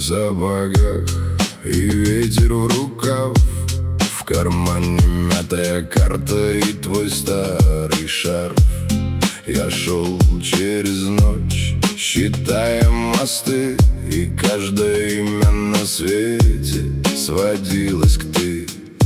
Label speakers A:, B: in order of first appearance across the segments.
A: сапогах и ветер в рукав, в кармане мятая карта и твой старый шарф. Я шел через ночь, считая мосты, и каждое имя на свете сводилось к ты.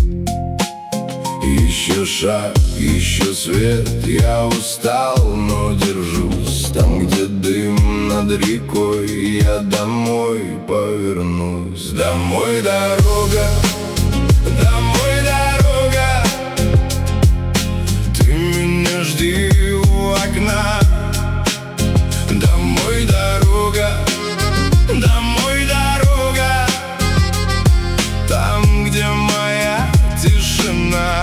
A: Еще шаг, еще свет, я устал, но держусь. Там, где дым над рекой, я домой повернусь. Домой дорога, домой дорога, ты меня жди у окна. Домой дорога, домой дорога, там, где моя тишина.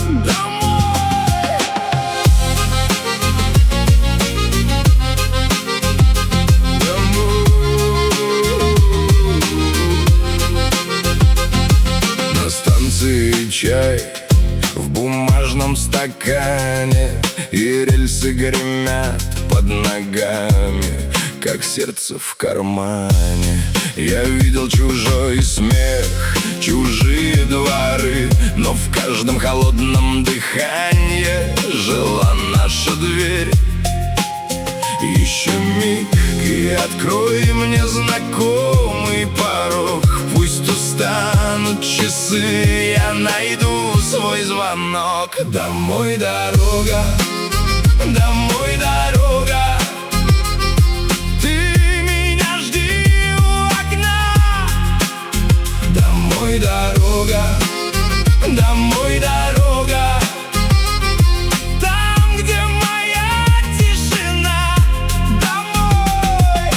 A: Чай в бумажном стакане, и рельсы гремят под ногами, как сердце в кармане. Я видел чужой смех, чужие дворы, но в каждом холодном дыхании жила наша дверь. Еще миг, и открой мне знакомый порог. Пусть устанут часы, я найду свой звонок. Домой дорога, домой дорога, ты меня жди у окна. Домой дорога, домой дорога, там, где моя тишина. Домой.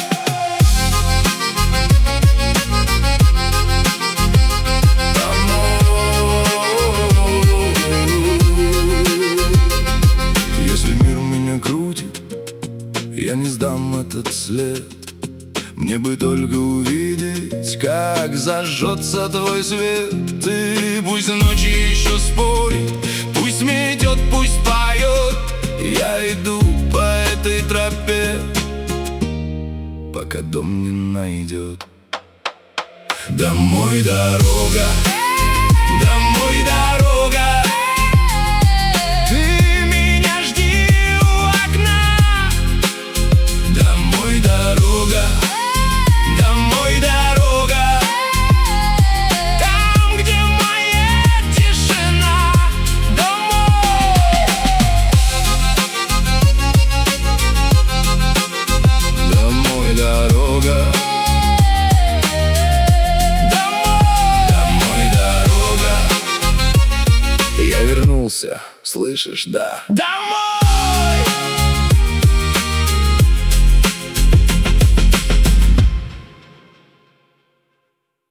A: Если мир меня крутит, я не сдам этот след. Мне бы только увидеть, как зажжется твой свет. И пусть ночи еще спорит, пусть метет, пусть поет. Я иду по этой тропе, пока дом не найдет. Домой дорога, домой дорога, ты меня жди у окна. Домой дорога, домой дорога, там, где моя тишина. Домой. Домой дорога, домой дорога, я вернулся, слышишь, да? Домой!